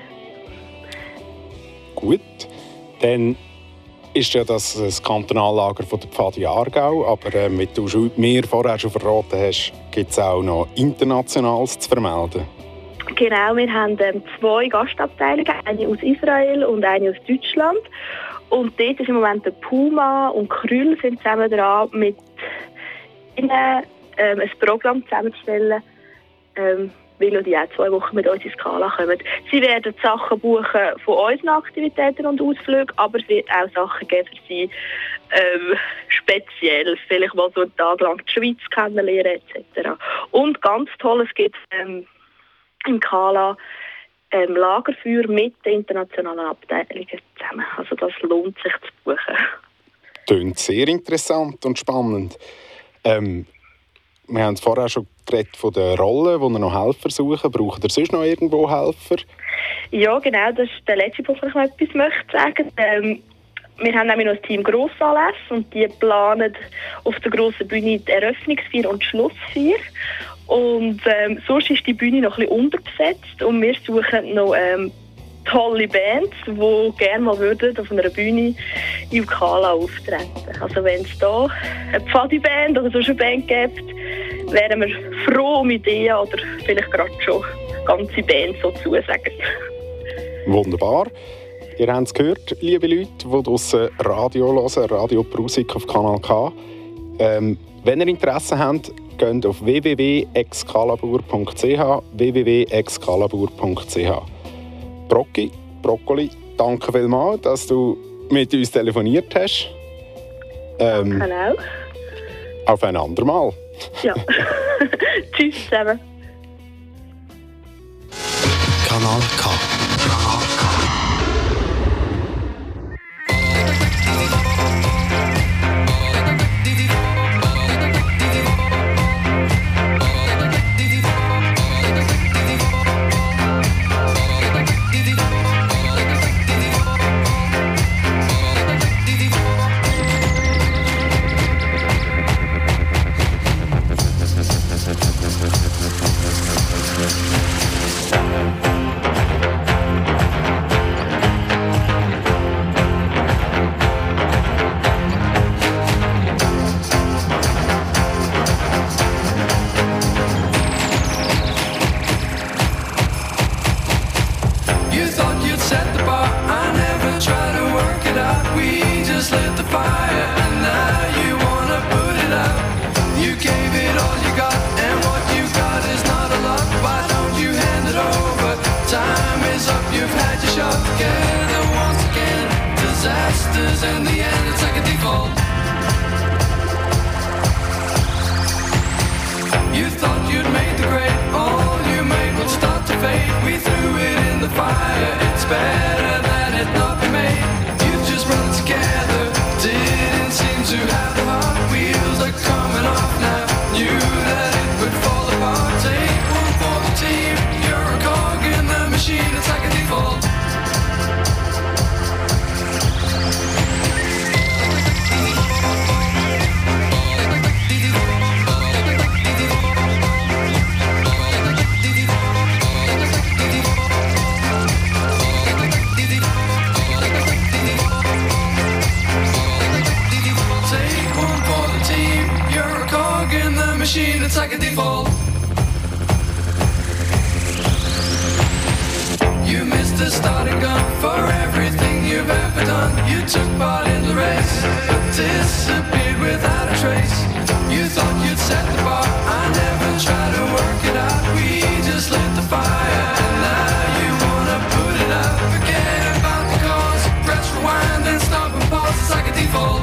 Gut, dann ist ja das Kantonallager von der Pfadi Aargau, aber wie du mir vorher schon verraten hast, gibt es auch noch Internationales zu vermelden. Genau, wir haben 2 Gastabteilungen, eine aus Israel und eine aus Deutschland. Und dort ist im Moment der Puma und Krüll sind zusammen dran, mit ihnen ein Programm zusammenzustellen, weil die auch 2 Wochen mit uns in Skala kommen. Sie werden Sachen buchen von unseren Aktivitäten und Ausflügen, aber es wird auch Sachen geben für sie speziell, vielleicht mal so einen Tag lang die Schweiz kennenlernen etc. Und ganz toll, es gibt im Kala Lagerfeuer mit den internationalen Abteilungen zusammen. Also das lohnt sich zu buchen. Klingt sehr interessant und spannend. Wir haben vorher schon geredet von den Rollen, wo wir noch Helfer suchen. Braucht ihr sonst noch irgendwo Helfer? Ja, genau. Das ist der letzte Punkt, wo ich noch etwas möchte sagen. Wir haben nämlich noch ein Team Grossanlässe und die planen auf der grossen Bühne die Eröffnungsfeier und die Schlussfeier. Und sonst ist die Bühne noch ein bisschen unterbesetzt und wir suchen noch tolle Bands, die gerne mal würden auf einer Bühne im Kala auftreten. Also wenn es da eine Pfadi-Band oder so eine Band gibt, wären wir froh um Ideen oder vielleicht gerade schon ganze Bands so zusagen. Wunderbar. Ihr habt es gehört, liebe Leute, die draussen Radio hören, Radio Prusik auf Kanal K. Wenn ihr Interesse habt, geht auf www.excalibur.ch www.excalibur.ch. Brokkoli, danke vielmals, dass du mit uns telefoniert hast. Genau. Auf ein andermal. Ja. Tschüss zusammen. Kanal K. You thought you'd set the bar, I never tried to work it out. We just lit the fire, and now you wanna put it out. You gave it all you got, and what you got is not a lot. Why don't you hand it over? Time is up, you've had your shot. Together once again, disasters in the end, it's like a default. You thought you'd made the grade, all you made would start to fade. We threw it in the fire, it's better that it not be made. You just run together, didn't seem to have the heart. Wheels are coming off now, knew that it would fall apart. Take one for the team, you're a cog in the machine, it's like a default. Machine, it's like a default. You missed the starting gun for everything you've ever done. You took part in the race, but disappeared without a trace. You thought you'd set the bar, I never tried to work it out. We just lit the fire, and now you wanna put it out. Forget about the cause, press rewind and stop and pause, it's like a default.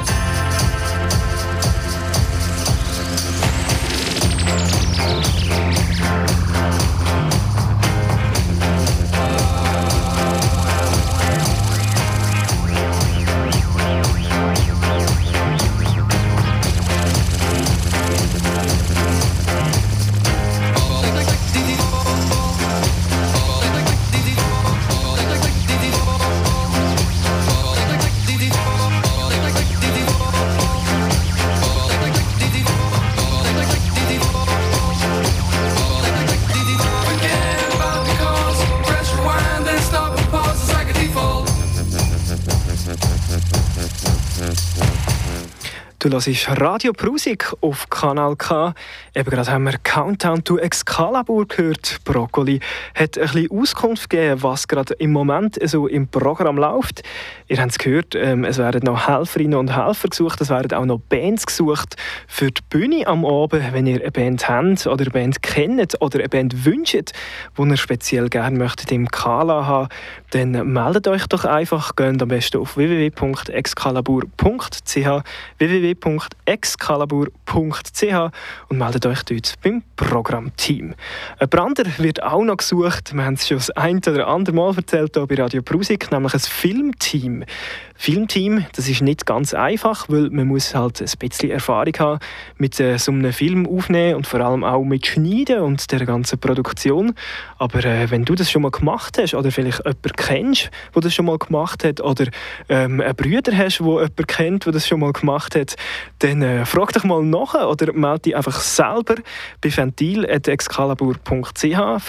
Du hörst Radio Prusik auf Kanal K. Eben gerade haben wir Countdown to Excalibur gehört. Broccoli hat ein bisschen Auskunft gegeben, was gerade im Moment so im Programm läuft. Ihr habt es gehört, es werden noch Helferinnen und Helfer gesucht, es werden auch noch Bands gesucht für die Bühne am Abend. Wenn ihr eine Band habt oder eine Band kennt oder eine Band wünscht, die ihr speziell gerne möchtet im Kala haben, dann meldet euch doch einfach. Geht am besten auf www.excalibur.ch www.excalibur.ch und meldet euch dort beim Programmteam. Ein Brander wird auch noch gesucht. Wir haben es schon das ein oder andere Mal erzählt hier bei Radio Prusik, nämlich ein Filmteam. Filmteam, das ist nicht ganz einfach, weil man muss halt ein bisschen Erfahrung haben mit so einem Film aufnehmen und vor allem auch mit Schneiden und der ganzen Produktion. Aber wenn du das schon mal gemacht hast oder vielleicht jemanden kennst, der das schon mal gemacht hat oder einen Bruder hast, der jemanden kennt, der das schon mal gemacht hat, dann frag dich mal nach oder melde dich einfach selber bei ventil@excalibur.ch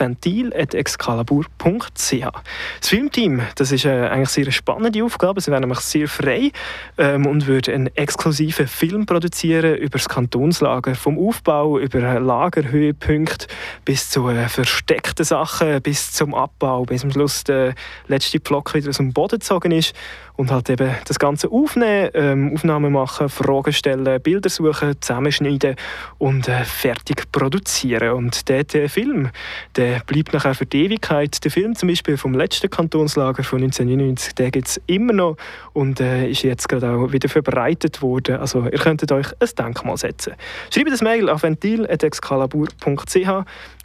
ventil@excalibur.ch. Das Filmteam, das ist eigentlich sehr eine spannende Aufgabe. Sie werden nämlich sehr frei und würden einen exklusiven Film produzieren über das Kantonslager, vom Aufbau über Lagerhöhepunkte bis zu versteckten Sachen, bis zum Abbau, bis am Schluss der letzte Pflock wieder aus dem Boden gezogen ist. Und halt eben das Ganze aufnehmen, Aufnahmen machen, Fragen stellen, Bilder suchen, zusammenschneiden und fertig produzieren. Und der Film, der bleibt nachher für die Ewigkeit. Der Film zum Beispiel vom letzten Kantonslager von 1999, den gibt es immer noch und ist jetzt gerade auch wieder verbreitet worden. Also ihr könntet euch ein Denkmal setzen. Schreibt das Mail auf ventil@excalibur.ch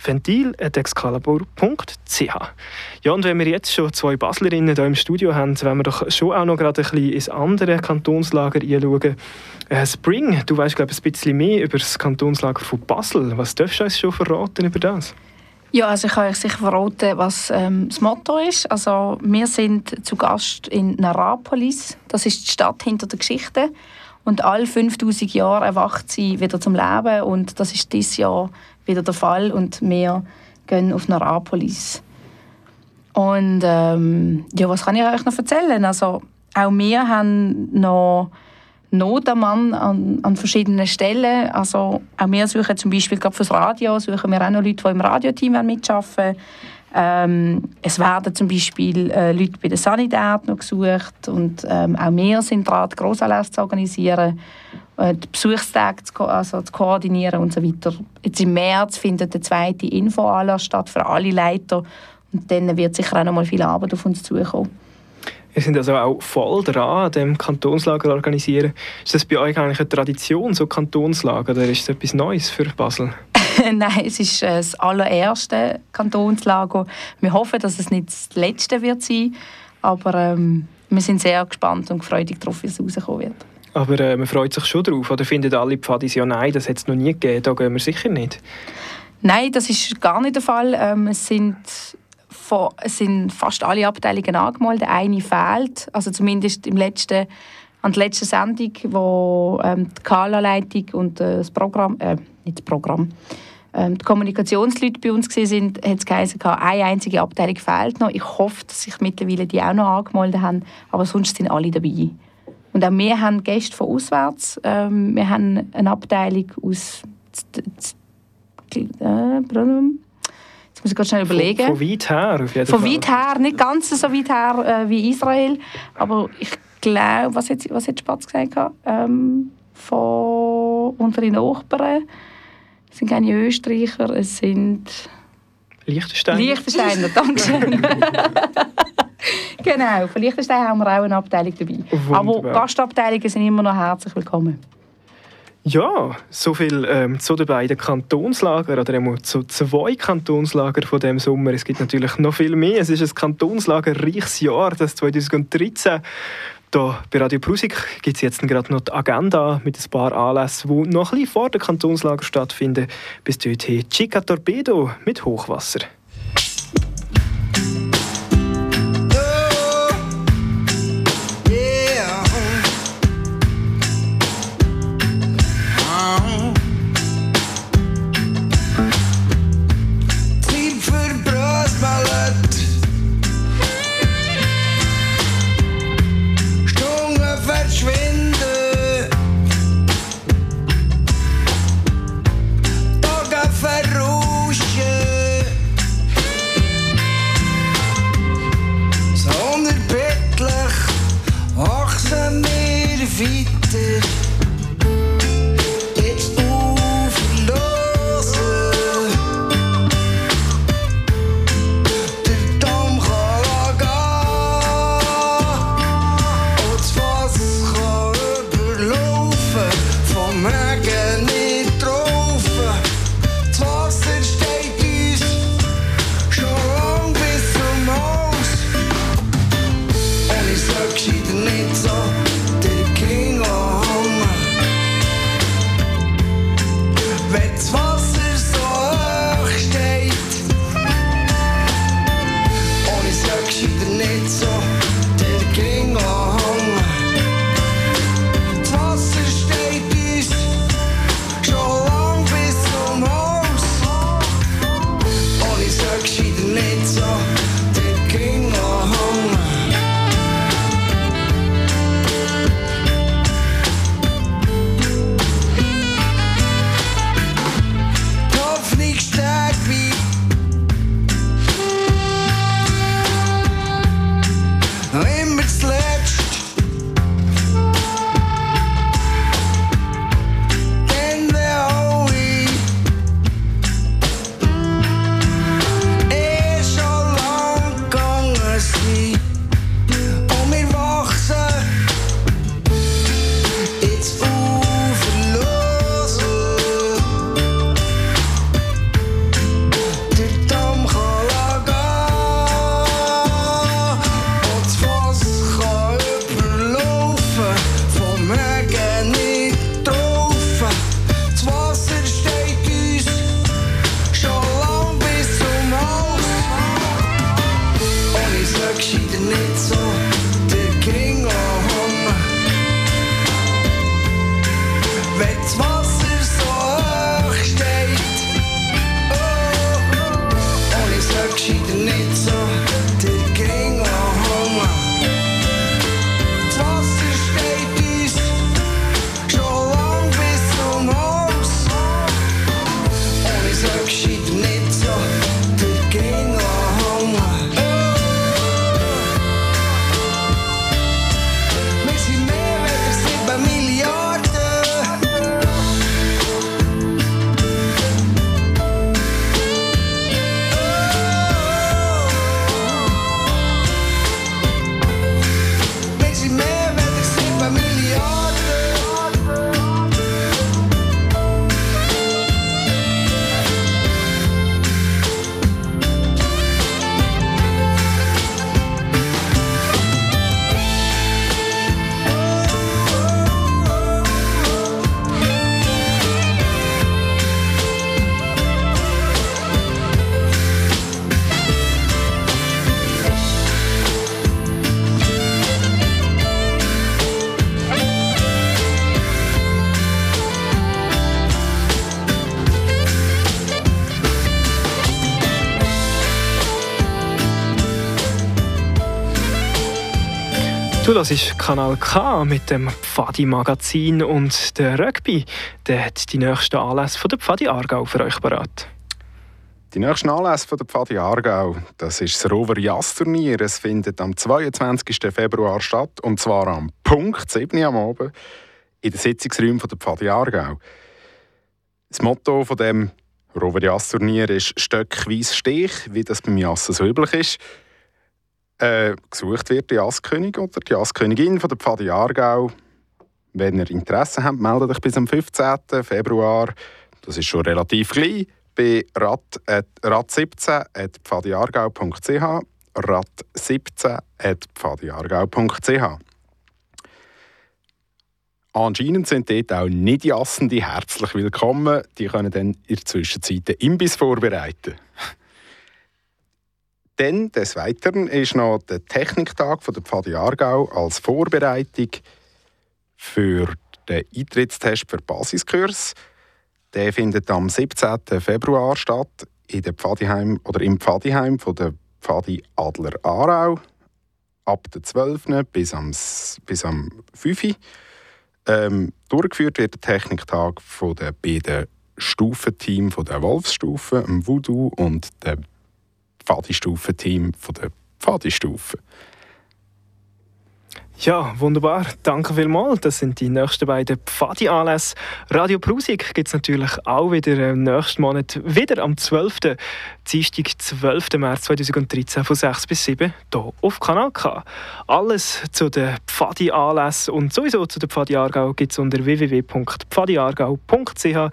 ventil@excalibur.ch. Ja, und wenn wir jetzt schon zwei Baslerinnen hier im Studio haben, wollen wir doch schon auch noch gerade ein bisschen ins andere Kantonslager einschauen. Spring, du weißt, glaube ich, ein bisschen mehr über das Kantonslager von Basel. Was darfst du uns schon verraten über das? Ja, also ich kann euch sicher verraten, was das Motto ist. Also wir sind zu Gast in Narapolis. Das ist die Stadt hinter der Geschichte. Und alle 5000 Jahre erwacht sie wieder zum Leben. Und das ist dieses Jahr wieder der Fall. Und wir gehen auf Narapolis. Und ja, was kann ich euch noch erzählen? Also auch wir haben noch Not am Mann an verschiedenen Stellen. Also auch wir suchen zum Beispiel gerade fürs Radio, suchen wir auch noch Leute, die im Radioteam mitarbeiten. Es werden zum Beispiel Leute bei der Sanität noch gesucht und auch wir sind dran, Grossanlässe zu organisieren, die Besuchstage zu koordinieren und so weiter. Jetzt im März findet der 2. Infoanlass statt für alle Leiter und dann wird sicher auch noch mal viel Arbeit auf uns zukommen. Wir sind also auch voll dran, an dem Kantonslager zu organisieren. Ist das bei euch eigentlich eine Tradition, so Kantonslager, oder ist es etwas Neues für Basel? Nein, es ist das allererste Kantonslager. Wir hoffen, dass es nicht das letzte wird sein, aber wir sind sehr gespannt und freudig darauf, wie es rauskommen wird. Aber man freut sich schon drauf, oder finden alle Pfadis, ja nein, das hat es noch nie gegeben, da gehen wir sicher nicht? Nein, das ist gar nicht der Fall. Es sind fast alle Abteilungen angemeldet, eine fehlt, also zumindest an der letzten Sendung, wo die Kala-Leitung und die Kommunikationsleute bei uns waren, hat es geheißen, eine einzige Abteilung fehlt noch. Ich hoffe, dass sich mittlerweile die auch noch angemeldet haben, aber sonst sind alle dabei. Und auch wir haben Gäste von auswärts. Wir haben eine Abteilung aus Jetzt muss ich gerade schnell überlegen. Von weit her, auf jeden Fall. Von weit her, nicht ganz so weit her wie Israel, aber ich glaube, was hat Spatz gesagt? Von unseren Nachbarn. Es sind keine Österreicher, es sind Liechtensteiner, danke schön. Genau, von Liechtenstein haben wir auch eine Abteilung dabei. Wunderbar. Aber Gastabteilungen sind immer noch herzlich willkommen. Ja, so viel zu den beiden Kantonslagern oder zu 2 Kantonslager von diesem Sommer. Es gibt natürlich noch viel mehr. Es ist ein Kantonslager-reiches Jahr, das 2013. Hier bei Radio Prusik gibt es jetzt gerade noch die Agenda mit ein paar Anlässen, die noch ein bisschen vor dem Kantonslager stattfinden. Bis dorthin Chica Torpedo mit Hochwasser. Gescheiter nicht so, der ging Du hörst Kanal K mit dem Pfadi-Magazin und der Rugby. Der hat die nächsten Anlässe von der Pfadi Aargau für euch parat. Die nächsten Anlässe von der Pfadi Aargau, das ist das Rover-Jass-Turnier. Es findet am 22. Februar statt, und zwar am Punkt 7 Uhr am Abend in den Sitzungsräumen von der Pfadi Aargau. Das Motto von dem Rover-Jass-Turnier ist «Stöckweise Stich», wie das beim Jassen so üblich ist. Gesucht wird der Jasskönig oder die Jasskönigin von der Pfadi Aargau. Wenn ihr Interesse habt, meldet euch bis am 15. Februar. Das ist schon relativ klein. Bei rad17@pfadiaargau.ch rad17@pfadiaargau.ch. Anscheinend sind dort auch Nicht-Jassende herzlich willkommen. Die können dann in der Zwischenzeit den Imbiss vorbereiten. Dann, des Weiteren, ist noch der Techniktag von der Pfadi Aargau als Vorbereitung für den Eintrittstest für Basiskurs. Der findet am 17. Februar statt in der Pfadiheim oder im Pfadiheim von der Pfadi Adler Aarau ab der 12. bis am 5. Durchgeführt wird der Techniktag von den beiden Stufenteam von der Wolfsstufe, dem Voodoo, und dem Pfadi-Stufen-Team von der Pfadi-Stufe. Ja, wunderbar. Danke vielmals. Das sind die nächsten beiden Pfadi-Anlässe. Radio Prusik gibt es natürlich auch wieder im nächsten Monat, wieder am 12. Dienstag, 12. März 2013 von 6 bis 7 hier auf Kanal K. Alles zu den Pfadi-Anlässen und sowieso zu der Pfadi Aargau gibt es unter www.pfadiaargau.ch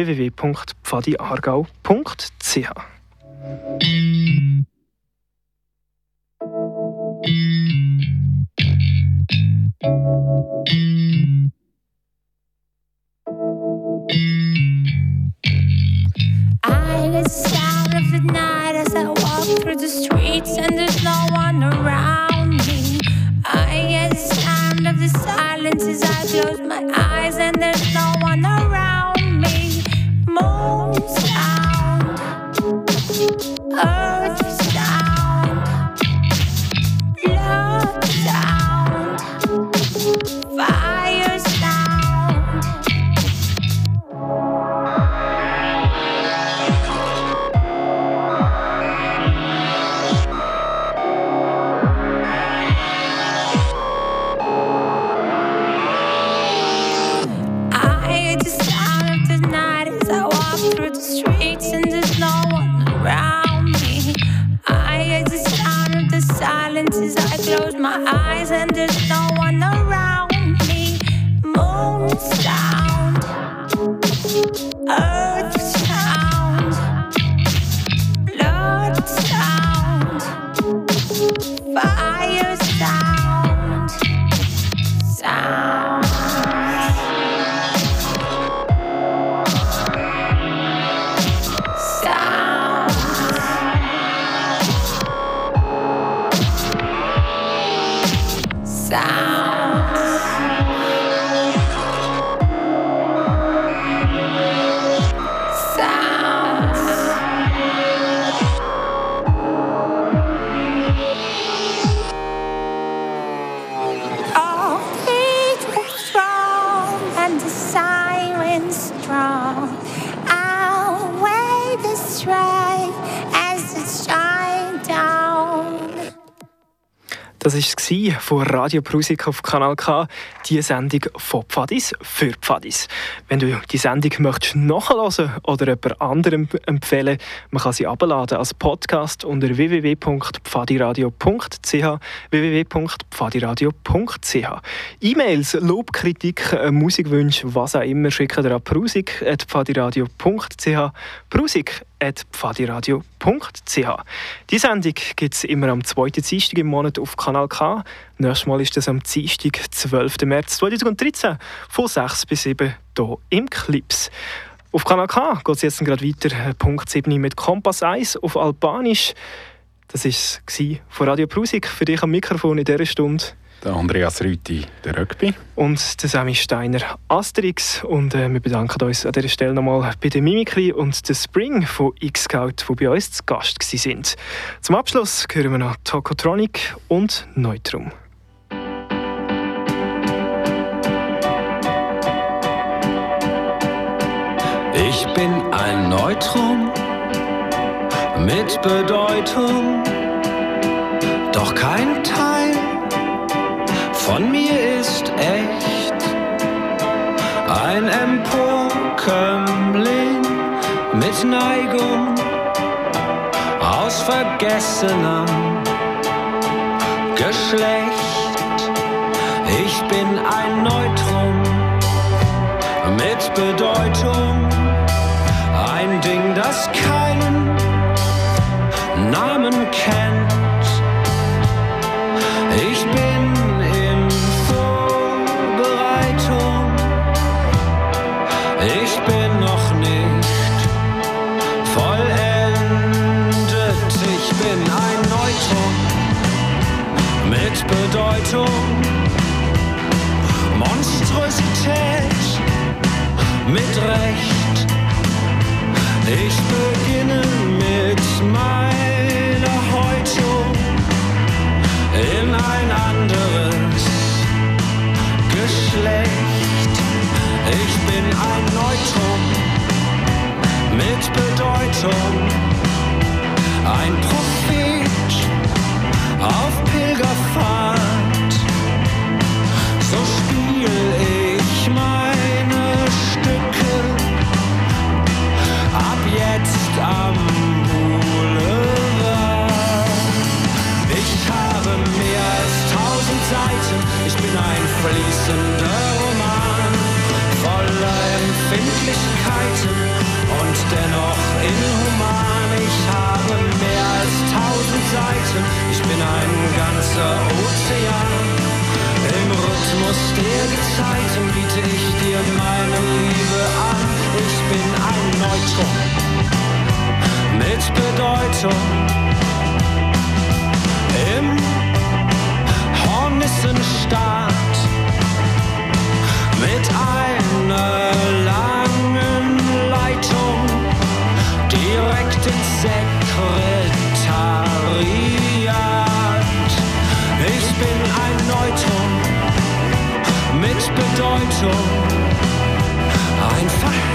www.pfadiaargau.ch. I get the sound of the night as I walk through the streets and there's no one around me. I get the sound of the silence as I close my eyes and there's no one around me. Moon sound, earth sound, love sound, fire sound. As I close my eyes and there's no one around me. Moon sound, earth sound, blood sound, fire sound, sound. Das war es von Radio Prusik auf Kanal K, die Sendung von Pfadis für Pfadis. Wenn du die Sendung möchtest nachhören oder jemand anderem empfehlen, man kann sie herunterladen als Podcast unter www.pfadiradio.ch www.pfadiradio.ch. E-Mails, Lob, Kritik, Musikwünsche, was auch immer, schicken ihr an prusik@pfadiradio.ch prusik@pfadiradio.ch. Die Sendung gibt es immer am 2. Dienstag im Monat auf Kanal K. Nächstes Mal ist das am Dienstag, 12. März 2013 von 6 bis 7 hier im Clips. Auf Kanal K geht es jetzt gerade weiter, Punkt 7 mit Kompass 1 auf Albanisch. Das war es von Radio Prusik. Für dich am Mikrofon in dieser Stunde der Andreas Rüthi, der Rugby. Und der Sammy Steiner, Asterix. Und wir bedanken uns an dieser Stelle nochmal bei der Mimikry und der Spring von X-Scout, die bei uns zu Gast waren. Zum Abschluss hören wir noch Tokotronic und Neutrum. Ich bin ein Neutron mit Bedeutung, doch kein Teil von mir ist echt. Ein Emporkömmling mit Neigung aus vergessenem Geschlecht. Ich bin ein Neutron mit Bedeutung, ein Ding, das keinen Namen kennt. Ich bin in Vorbereitung, ich bin noch nicht vollendet. Ich bin ein Neutron mit Bedeutung, Monstrosität mit Recht. Ich beginne mit meiner Häutung in ein anderes Geschlecht. Ich bin ein Neutron mit Bedeutung, ein Prophet auf Pilgerfahrt. So spiel ich meine Stücke ab jetzt am Boulevard. Ich habe mehr als 1000 Seiten, ich bin ein fließender Roman, voller Empfindlichkeiten und dennoch inhuman. Ich habe mehr als 1000 Seiten, ich bin ein ganzer Ozean. Im Rhythmus der Gezeiten biete ich dir meine Liebe an. Ich bin ein Neutron mit Bedeutung im Hornissenstaat mit einer langen Leitung direkt ins Sekretariat. Ich bin ein Neutron mit Bedeutung, ein Verhältnis